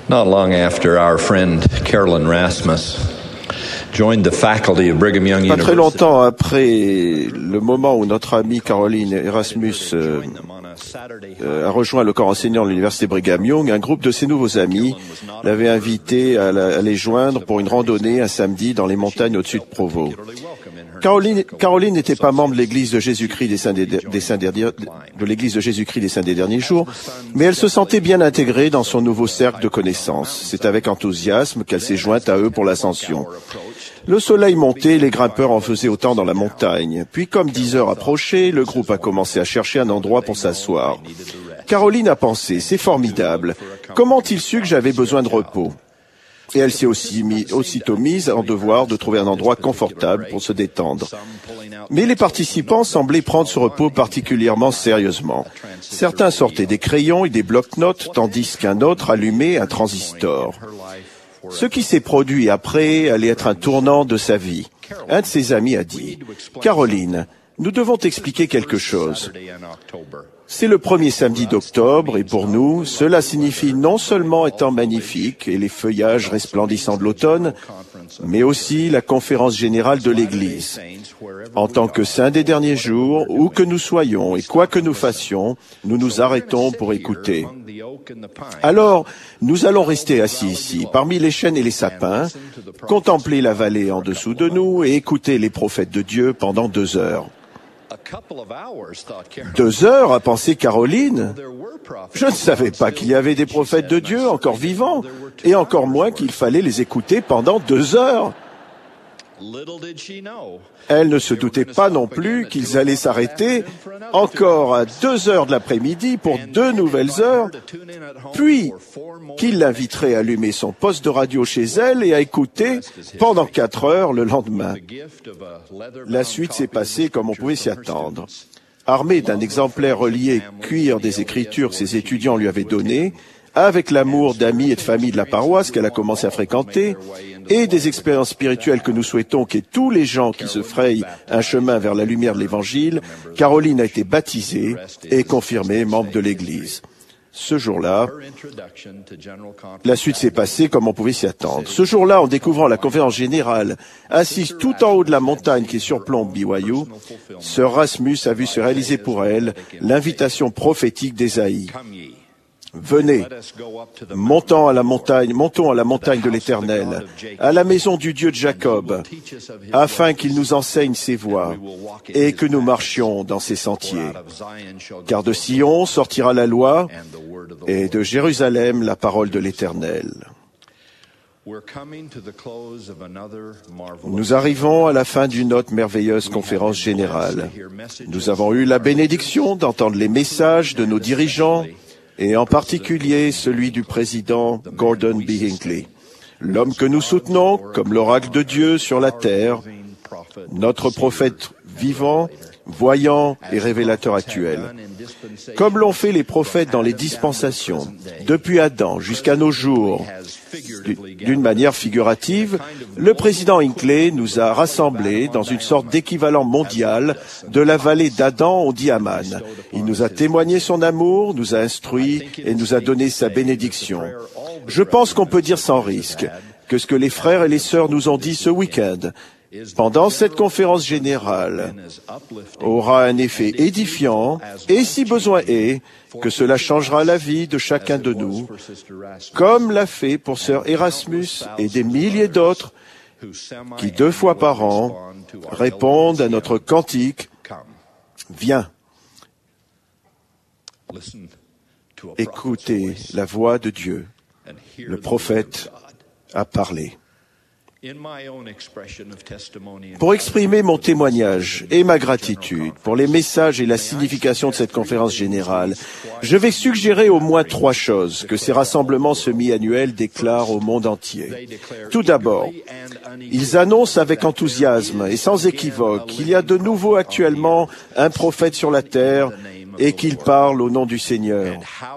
Not long after our friend Carolyn Rasmus joined the faculty of Brigham Young Pas très University, longtemps après le moment où notre amie Caroline Erasmus a rejoint le corps enseignant de l'université Brigham Young, un groupe de ses nouveaux amis l'avait invité à les joindre pour une randonnée un samedi dans les montagnes au-dessus de Provo. Caroline n'était pas membre de l'Église de Jésus-Christ de l'Église de Jésus-Christ des Saints des Derniers Jours, mais elle se sentait bien intégrée dans son nouveau cercle de connaissances. C'est avec enthousiasme qu'elle s'est jointe à eux pour l'ascension. Le soleil montait, les grimpeurs en faisaient autant dans la montagne. Puis, comme 10 heures approchaient, le groupe a commencé à chercher un endroit pour s'asseoir. Caroline a pensé, c'est formidable. Comment ont-ils su que j'avais besoin de repos? Et elle s'est aussitôt mise en devoir de trouver un endroit confortable pour se détendre. Mais les participants semblaient prendre ce repos particulièrement sérieusement. Certains sortaient des crayons et des blocs-notes, tandis qu'un autre allumait un transistor. Ce qui s'est produit après allait être un tournant de sa vie. Un de ses amis a dit « Caroline, nous devons t'expliquer quelque chose. C'est le premier samedi d'octobre et pour nous, cela signifie non seulement un temps magnifique et les feuillages resplendissants de l'automne, mais aussi la conférence générale de l'Église. En tant que saints des derniers jours, où que nous soyons et quoi que nous fassions, nous nous arrêtons pour écouter. Alors, nous allons rester assis ici, parmi les chênes et les sapins, contempler la vallée en dessous de nous et écouter les prophètes de Dieu pendant 2 heures. 2 heures, a pensé Caroline. Je ne savais pas qu'il y avait des prophètes de Dieu encore vivants, et encore moins qu'il fallait les écouter pendant 2 heures. Elle ne se doutait pas non plus qu'ils allaient s'arrêter encore à 2 heures de l'après-midi pour 2 nouvelles heures, puis qu'ils l'inviteraient à allumer son poste de radio chez elle et à écouter pendant 4 heures le lendemain. La suite s'est passée comme on pouvait s'y attendre. Armée d'un exemplaire relié cuir des Écritures que ses étudiants lui avaient donné, avec l'amour d'amis et de famille de la paroisse qu'elle a commencé à fréquenter, et des expériences spirituelles que nous souhaitons qu'aient tous les gens qui se frayent un chemin vers la lumière de l'Évangile, Caroline a été baptisée et confirmée membre de l'Église. Ce jour-là, la suite s'est passée comme on pouvait s'y attendre. Ce jour-là, en découvrant la conférence générale, assise tout en haut de la montagne qui surplombe BYU, Sœur Rasmus a vu se réaliser pour elle l'invitation prophétique d'Ésaïe. Venez, montons à la montagne de l'Éternel, à la maison du Dieu de Jacob, afin qu'il nous enseigne ses voies et que nous marchions dans ses sentiers. Car de Sion sortira la loi et de Jérusalem la parole de l'Éternel. Nous arrivons à la fin d'une autre merveilleuse conférence générale. Nous avons eu la bénédiction d'entendre les messages de nos dirigeants, et en particulier celui du président Gordon B. Hinckley, l'homme que nous soutenons comme l'oracle de Dieu sur la terre, notre prophète vivant, voyant et révélateur actuel. Comme l'ont fait les prophètes dans les dispensations, depuis Adam jusqu'à nos jours, d'une manière figurative, le président Hinckley nous a rassemblés dans une sorte d'équivalent mondial de la vallée d'Adam au Diaman. Il nous a témoigné son amour, nous a instruits et nous a donné sa bénédiction. Je pense qu'on peut dire sans risque que ce que les frères et les sœurs nous ont dit ce week-end pendant cette conférence générale aura un effet édifiant et, si besoin est, que cela changera la vie de chacun de nous, comme l'a fait pour sœur Erasmus et des milliers d'autres qui 2 fois par an répondent à notre cantique « Viens ». Écoutez la voix de Dieu. Le prophète a parlé. Pour exprimer mon témoignage et ma gratitude pour les messages et la signification de cette conférence générale, je vais suggérer au moins 3 choses que ces rassemblements semi-annuels déclarent au monde entier. Tout d'abord, ils annoncent avec enthousiasme et sans équivoque qu'il y a de nouveau actuellement un prophète sur la terre et qu'ils parlent au nom du Seigneur.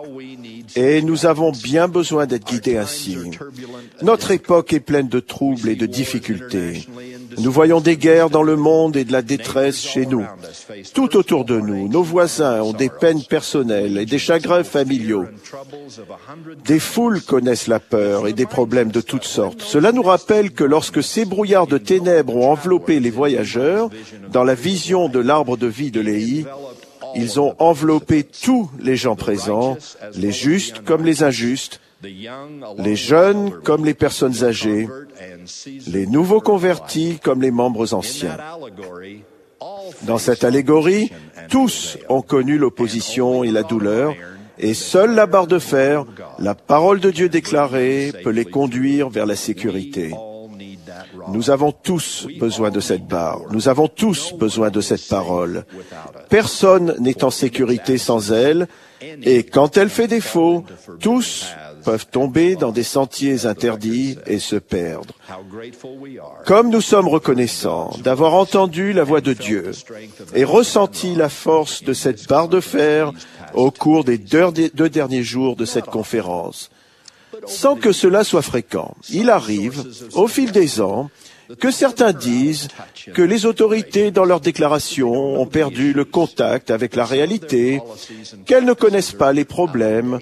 Et nous avons bien besoin d'être guidés ainsi. Notre époque est pleine de troubles et de difficultés. Nous voyons des guerres dans le monde et de la détresse chez nous. Tout autour de nous, nos voisins ont des peines personnelles et des chagrins familiaux. Des foules connaissent la peur et des problèmes de toutes sortes. Cela nous rappelle que lorsque ces brouillards de ténèbres ont enveloppé les voyageurs, dans la vision de l'arbre de vie de Léhi, ils ont enveloppé tous les gens présents, les justes comme les injustes, les jeunes comme les personnes âgées, les nouveaux convertis comme les membres anciens. Dans cette allégorie, tous ont connu l'opposition et la douleur, et seule la barre de fer, la parole de Dieu déclarée, peut les conduire vers la sécurité. Nous avons tous besoin de cette barre. Nous avons tous besoin de cette parole. Personne n'est en sécurité sans elle, et quand elle fait défaut, tous peuvent tomber dans des sentiers interdits et se perdre. Comme nous sommes reconnaissants d'avoir entendu la voix de Dieu et ressenti la force de cette barre de fer au cours des 2 derniers jours de cette conférence. Sans que cela soit fréquent, il arrive, au fil des ans, que certains disent que les autorités, dans leurs déclarations, ont perdu le contact avec la réalité, qu'elles ne connaissent pas les problèmes,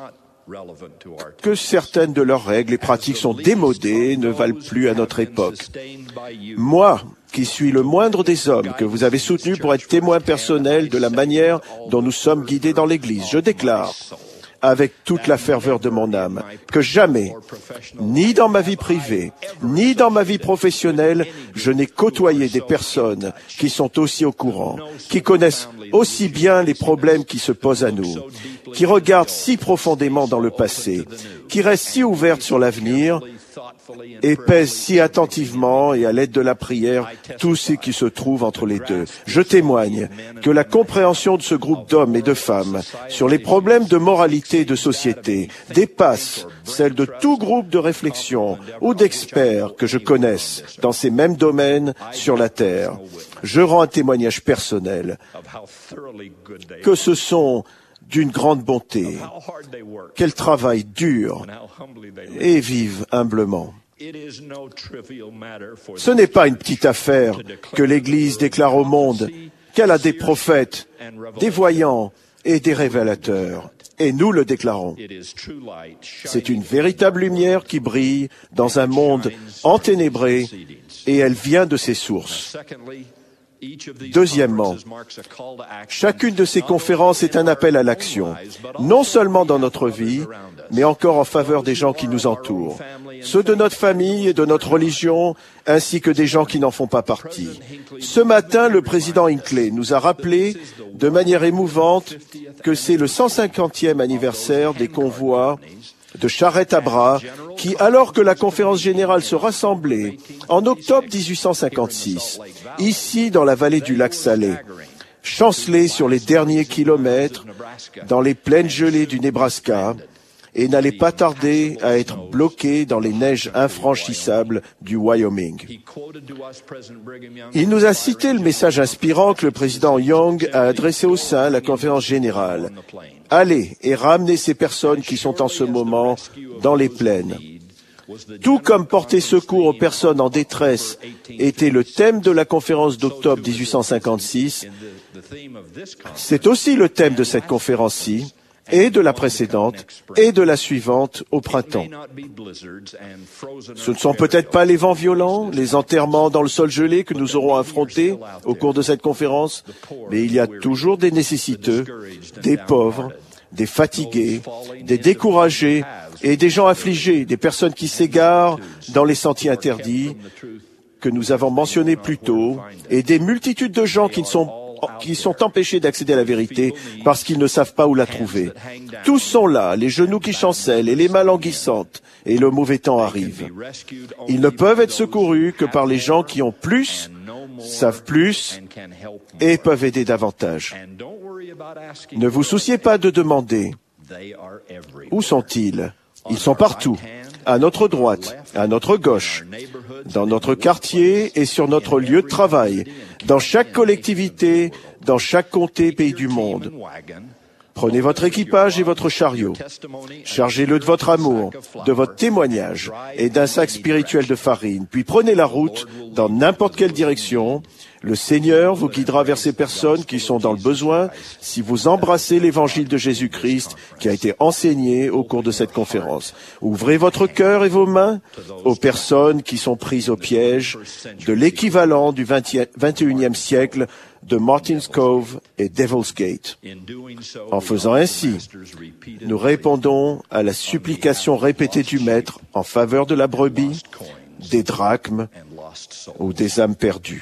que certaines de leurs règles et pratiques sont démodées et ne valent plus à notre époque. Moi, qui suis le moindre des hommes que vous avez soutenu pour être témoin personnel de la manière dont nous sommes guidés dans l'Église, je déclare, avec toute la ferveur de mon âme, que jamais, ni dans ma vie privée, ni dans ma vie professionnelle, je n'ai côtoyé des personnes qui sont aussi au courant, qui connaissent aussi bien les problèmes qui se posent à nous, qui regardent si profondément dans le passé, qui restent si ouvertes sur l'avenir et pèsent si attentivement et à l'aide de la prière tout ce qui se trouve entre les deux. Je témoigne que la compréhension de ce groupe d'hommes et de femmes sur les problèmes de moralité et de société dépasse celle de tout groupe de réflexion ou d'experts que je connaisse dans ces mêmes domaines sur la terre. Je rends un témoignage personnel que ce sont d'une grande bonté, qu'elles travaillent dur et vivent humblement. Ce n'est pas une petite affaire que l'Église déclare au monde qu'elle a des prophètes, des voyants et des révélateurs. Et nous le déclarons. C'est une véritable lumière qui brille dans un monde enténébré et elle vient de ses sources. Deuxièmement, chacune de ces conférences est un appel à l'action, non seulement dans notre vie, mais encore en faveur des gens qui nous entourent, ceux de notre famille et de notre religion, ainsi que des gens qui n'en font pas partie. Ce matin, le président Hinckley nous a rappelé de manière émouvante que c'est le 150e anniversaire des convois de charrettes à bras qui, alors que la conférence générale se rassemblait en octobre 1856, ici dans la vallée du lac Salé, chancelait sur les derniers kilomètres dans les plaines gelées du Nebraska et n'allait pas tarder à être bloqué dans les neiges infranchissables du Wyoming. Il nous a cité le message inspirant que le président Young a adressé au sein de la conférence générale. Allez et ramenez ces personnes qui sont en ce moment dans les plaines. Tout comme porter secours aux personnes en détresse était le thème de la conférence d'octobre 1856, c'est aussi le thème de cette conférence-ci, et de la précédente, et de la suivante au printemps. Ce ne sont peut-être pas les vents violents, les enterrements dans le sol gelé que nous aurons affrontés au cours de cette conférence, mais il y a toujours des nécessiteux, des pauvres, des fatigués, des découragés et des gens affligés, des personnes qui s'égarent dans les sentiers interdits que nous avons mentionnés plus tôt, et des multitudes de gens qui sont empêchés d'accéder à la vérité parce qu'ils ne savent pas où la trouver. Tous sont là, les genoux qui chancellent et les mains languissantes, et le mauvais temps arrive. Ils ne peuvent être secourus que par les gens qui ont plus, savent plus et peuvent aider davantage. Ne vous souciez pas de demander « Où sont-ils » Ils sont partout, à notre droite, à notre gauche, dans notre quartier et sur notre lieu de travail, dans chaque collectivité, dans chaque comté, pays du monde. Prenez votre équipage et votre chariot. Chargez-le de votre amour, de votre témoignage et d'un sac spirituel de farine. Puis prenez la route dans n'importe quelle direction. Le Seigneur vous guidera vers ces personnes qui sont dans le besoin si vous embrassez l'évangile de Jésus-Christ qui a été enseigné au cours de cette conférence. Ouvrez votre cœur et vos mains aux personnes qui sont prises au piège de l'équivalent du 21e siècle de Martin's Cove et Devil's Gate. En faisant ainsi, nous répondons à la supplication répétée du Maître en faveur de la brebis, des drachmes ou des âmes perdues.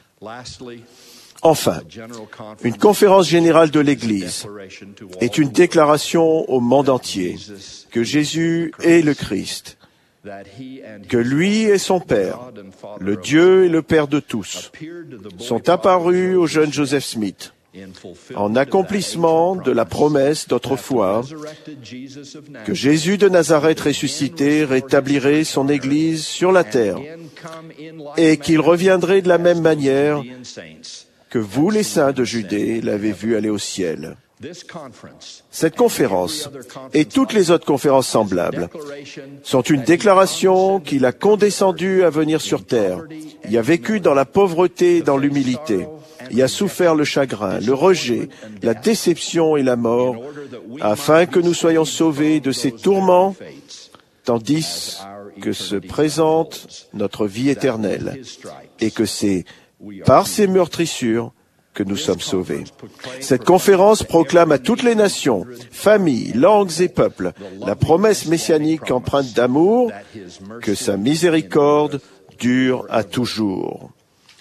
Enfin, une conférence générale de l'Église est une déclaration au monde entier que Jésus est le Christ, que lui et son Père, le Dieu et le Père de tous, sont apparus au jeune Joseph Smith en accomplissement de la promesse d'autrefois que Jésus de Nazareth ressuscité rétablirait son Église sur la terre et qu'il reviendrait de la même manière que vous, les saints de Judée, l'avez vu aller au ciel. Cette conférence et toutes les autres conférences semblables sont une déclaration qu'il a condescendu à venir sur terre. Il a vécu dans la pauvreté et dans l'humilité. Il a souffert le chagrin, le rejet, la déception et la mort, afin que nous soyons sauvés de ces tourments, tandis que se présente notre vie éternelle, et que c'est par ces meurtrissures que nous sommes sauvés. Cette conférence proclame à toutes les nations, familles, langues et peuples la promesse messianique empreinte d'amour que sa miséricorde dure à toujours.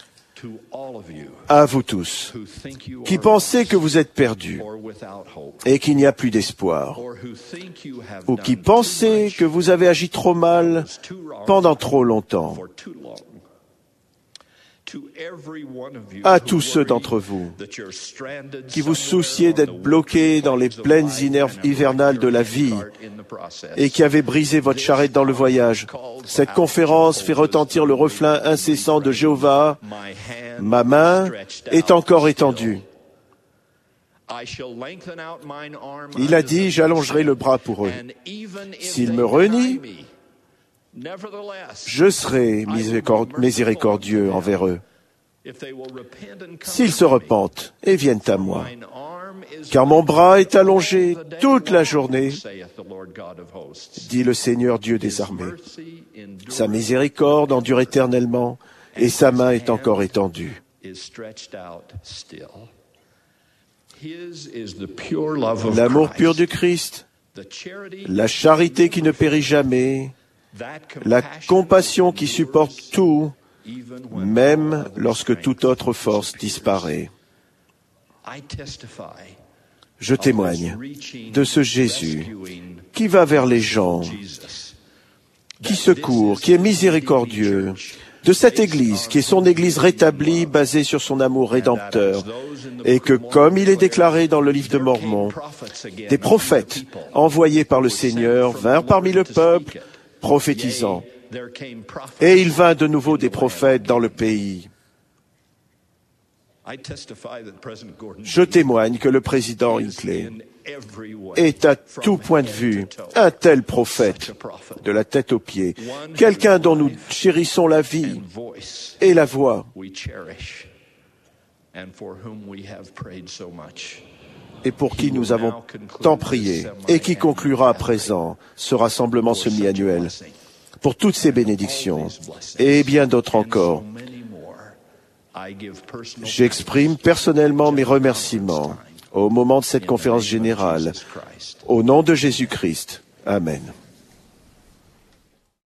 À vous tous, qui pensez que vous êtes perdus et qu'il n'y a plus d'espoir, ou qui pensez que vous avez agi trop mal pendant trop longtemps, à tous ceux d'entre vous qui vous souciez d'être bloqués dans les plaines hivernales de la vie et qui avez brisé votre charrette dans le voyage, cette conférence fait retentir le refrain incessant de Jéhovah, « Ma main est encore étendue ». Il a dit, j'allongerai le bras pour eux. S'ils me renient, je serai miséricordieux envers eux. S'ils se repentent et viennent à moi, car mon bras est allongé toute la journée, dit le Seigneur Dieu des armées. Sa miséricorde endure éternellement et sa main est encore étendue. L'amour pur du Christ, la charité qui ne périt jamais, la compassion qui supporte tout, même lorsque toute autre force disparaît. Je témoigne de ce Jésus qui va vers les gens, qui secourt, qui est miséricordieux, de cette Église, qui est son Église rétablie, basée sur son amour rédempteur, et que, comme il est déclaré dans le livre de Mormon, des prophètes envoyés par le Seigneur vinrent parmi le peuple, prophétisant. Et il vint de nouveau des prophètes dans le pays. Je témoigne que le président Hinckley est à tout point de vue un tel prophète, de la tête aux pieds, quelqu'un dont nous chérissons la vie et la voix, et pour qui nous avons tant prié, et qui conclura à présent ce rassemblement semi-annuel, pour toutes ces bénédictions, et bien d'autres encore. J'exprime personnellement mes remerciements au moment de cette conférence générale, au nom de Jésus-Christ. Amen.